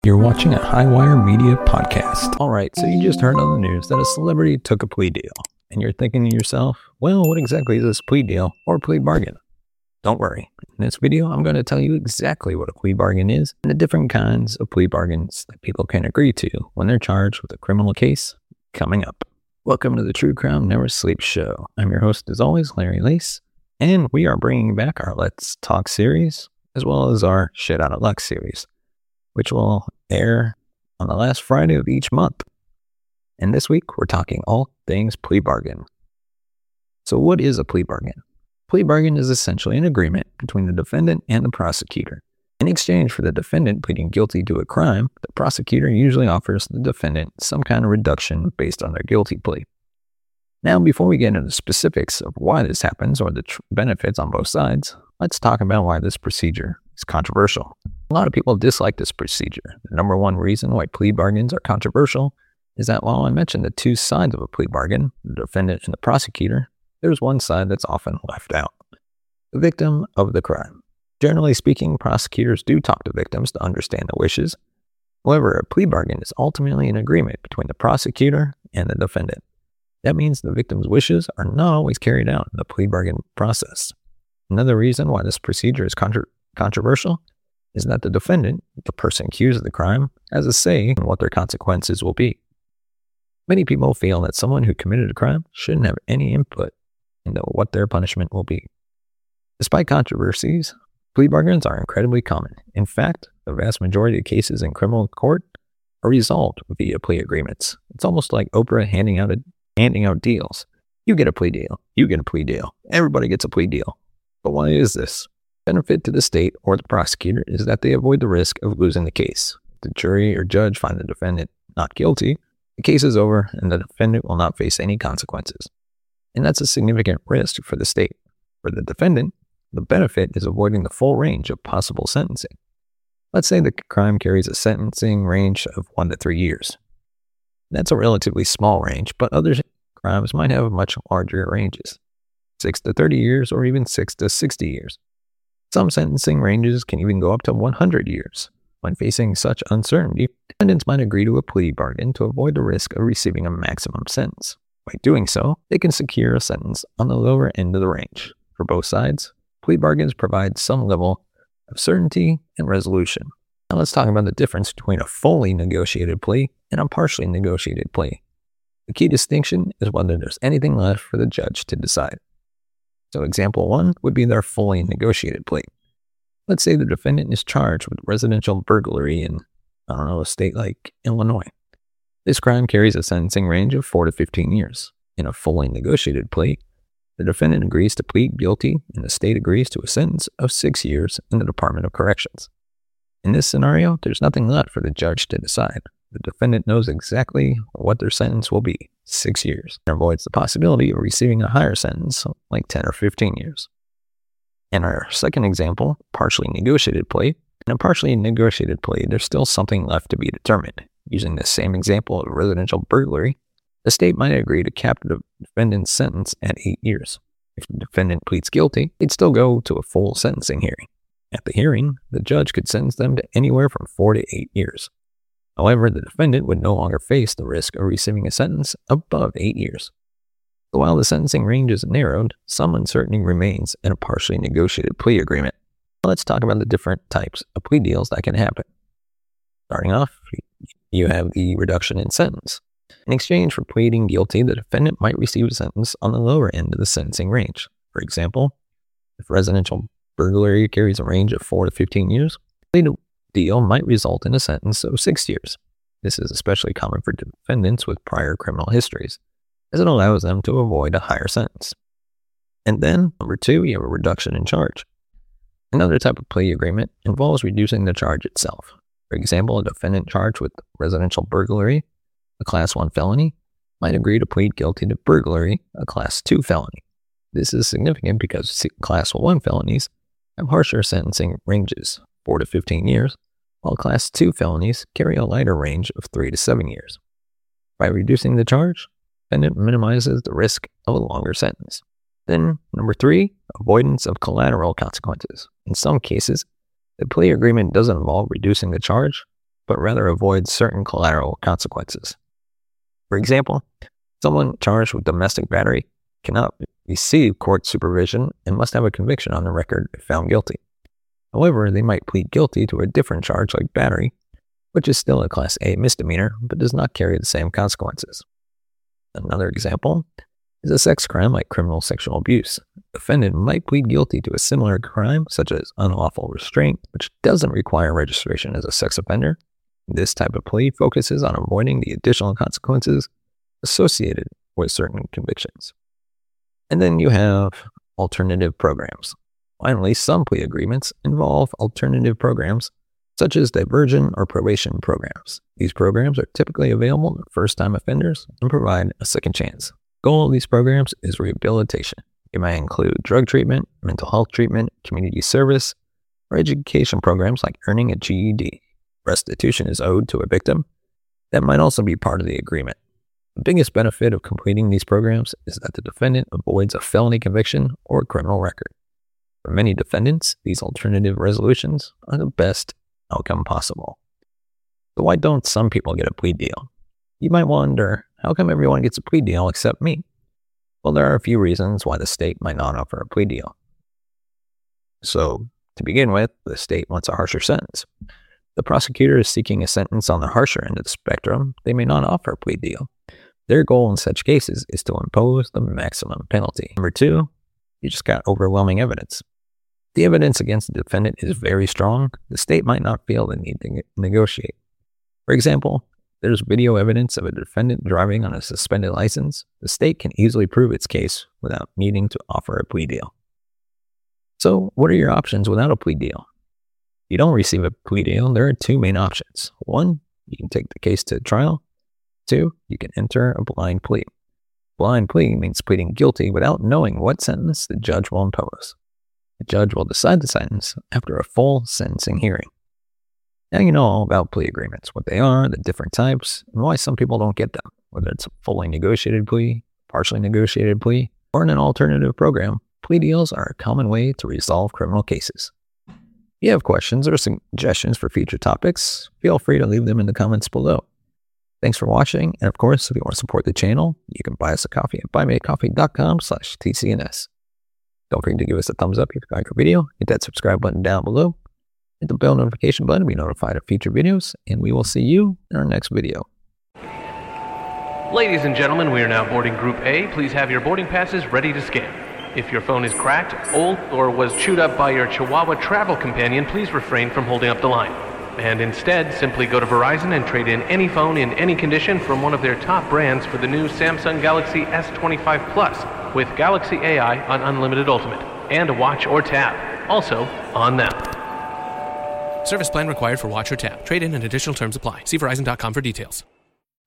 You're watching a Highwire Media podcast. All right, so you just heard on the news that a celebrity took a plea deal. And you're thinking to yourself, well, what exactly is this plea deal or plea bargain? Don't worry. In this video, I'm going to tell you exactly what a plea bargain is and the different kinds of plea bargains that people can agree to when they're charged with a criminal case coming up. Welcome to the True Crime Never Sleeps show. I'm your host, as always, Larry Lace, and we are bringing back our Let's Talk series, as well as our Shit Out of Luck series, which will air on the last Friday of each month. And this week, we're talking all things plea bargain. So what is a plea bargain? Plea bargain is essentially an agreement between the defendant and the prosecutor. In exchange for the defendant pleading guilty to a crime, the prosecutor usually offers the defendant some kind of reduction based on their guilty plea. Now, before we get into the specifics of why this happens or the benefits on both sides, let's talk about why this procedure is controversial. A lot of people dislike this procedure. The number one reason why plea bargains are controversial is that while I mentioned the two sides of a plea bargain, the defendant and the prosecutor, there's one side that's often left out: the victim of the crime. Generally speaking, prosecutors do talk to victims to understand their wishes. However, a plea bargain is ultimately an agreement between the prosecutor and the defendant. That means the victim's wishes are not always carried out in the plea bargain process. Another reason why this procedure is controversial is that the defendant, the person accused of the crime, has a say in what their consequences will be. Many people feel that someone who committed a crime shouldn't have any input into what their punishment will be. Despite controversies, plea bargains are incredibly common. In fact, the vast majority of cases in criminal court are resolved via plea agreements. It's almost like Oprah handing out deals. You get a plea deal. You get a plea deal. Everybody gets a plea deal. But why is this? Benefit to the state or the prosecutor is that they avoid the risk of losing the case. If the jury or judge find the defendant not guilty, the case is over and the defendant will not face any consequences. And that's a significant risk for the state. For the defendant, the benefit is avoiding the full range of possible sentencing. Let's say the crime carries a sentencing range of 1 to 3 years. That's a relatively small range, but other crimes might have much larger ranges: 6 to 30 years or even 6 to 60 years. Some sentencing ranges can even go up to 100 years. When facing such uncertainty, defendants might agree to a plea bargain to avoid the risk of receiving a maximum sentence. By doing so, they can secure a sentence on the lower end of the range. For both sides, plea bargains provide some level of certainty and resolution. Now let's talk about the difference between a fully negotiated plea and a partially negotiated plea. The key distinction is whether there's anything left for the judge to decide. So example 1 would be their fully negotiated plea. Let's say the defendant is charged with residential burglary in, a state like Illinois. This crime carries a sentencing range of 4 to 15 years. In a fully negotiated plea, the defendant agrees to plead guilty and the state agrees to a sentence of 6 years in the Department of Corrections. In this scenario, there's nothing left for the judge to decide. The defendant knows exactly what their sentence will be: 6 years, and avoids the possibility of receiving a higher sentence, like 10 or 15 years. In our second example, partially negotiated plea, in a partially negotiated plea, there's still something left to be determined. Using the same example of residential burglary, the state might agree to cap the defendant's sentence at 8 years. If the defendant pleads guilty, they'd still go to a full sentencing hearing. At the hearing, the judge could sentence them to anywhere from 4 to 8 years. However, the defendant would no longer face the risk of receiving a sentence above 8 years. So while the sentencing range is narrowed, some uncertainty remains in a partially negotiated plea agreement. Let's talk about the different types of plea deals that can happen. Starting off, you have the reduction in sentence. In exchange for pleading guilty, the defendant might receive a sentence on the lower end of the sentencing range. For example, if residential burglary carries a range of 4 to 15 years, a plea deal might result in a sentence of 6 years. This is especially common for defendants with prior criminal histories, as it allows them to avoid a higher sentence. And then, number 2, you have a reduction in charge. Another type of plea agreement involves reducing the charge itself. For example, a defendant charged with residential burglary, a Class 1 felony, might agree to plead guilty to burglary, a Class 2 felony. This is significant because Class 1 felonies have harsher sentencing ranges, 4 to 15 years, while Class 2 felonies carry a lighter range of 3 to 7 years. By reducing the charge, the defendant minimizes the risk of a longer sentence. Then, number 3, avoidance of collateral consequences. In some cases, the plea agreement doesn't involve reducing the charge, but rather avoids certain collateral consequences. For example, someone charged with domestic battery cannot receive court supervision and must have a conviction on the record if found guilty. However, they might plead guilty to a different charge like battery, which is still a Class A misdemeanor, but does not carry the same consequences. Another example is a sex crime like criminal sexual abuse. The defendant might plead guilty to a similar crime, such as unlawful restraint, which doesn't require registration as a sex offender. This type of plea focuses on avoiding the additional consequences associated with certain convictions. And then you have alternative programs. Finally, some plea agreements involve alternative programs, such as diversion or probation programs. These programs are typically available to first-time offenders and provide a second chance. The goal of these programs is rehabilitation. It might include drug treatment, mental health treatment, community service, or education programs like earning a GED. Restitution is owed to a victim. That might also be part of the agreement. The biggest benefit of completing these programs is that the defendant avoids a felony conviction or criminal record. For many defendants, these alternative resolutions are the best outcome possible. So why don't some people get a plea deal? You might wonder, how come everyone gets a plea deal except me? Well, there are a few reasons why the state might not offer a plea deal. So, to begin with, the state wants a harsher sentence. The prosecutor is seeking a sentence on the harsher end of the spectrum. They may not offer a plea deal. Their goal in such cases is to impose the maximum penalty. Number two, you just got overwhelming evidence. If the evidence against the defendant is very strong, the state might not feel the need to negotiate. For example, there's video evidence of a defendant driving on a suspended license. The state can easily prove its case without needing to offer a plea deal. So, what are your options without a plea deal? If you don't receive a plea deal, there are two main options. One, you can take the case to trial. Two, you can enter a blind plea. Blind plea means pleading guilty without knowing what sentence the judge will impose. The judge will decide the sentence after a full sentencing hearing. Now you know all about plea agreements, what they are, the different types, and why some people don't get them, whether it's a fully negotiated plea, partially negotiated plea, or in an alternative program. Plea deals are a common way to resolve criminal cases. If you have questions or suggestions for future topics, feel free to leave them in the comments below. Thanks for watching, and of course, if you want to support the channel, you can buy us a coffee at buymeacoffee.com/TCNS. Don't forget to give us a thumbs up if you like our video, hit that subscribe button down below, hit the bell notification button to be notified of future videos, and we will see you in our next video. Ladies and gentlemen, we are now boarding Group A. Please have your boarding passes ready to scan. If your phone is cracked, old, or was chewed up by your Chihuahua travel companion, please refrain from holding up the line. And instead, simply go to Verizon and trade in any phone in any condition from one of their top brands for the new Samsung Galaxy S25 Plus with Galaxy AI on Unlimited Ultimate and a watch or tab, also on them. Service plan required for watch or tab. Trade-in and additional terms apply. See Verizon.com for details.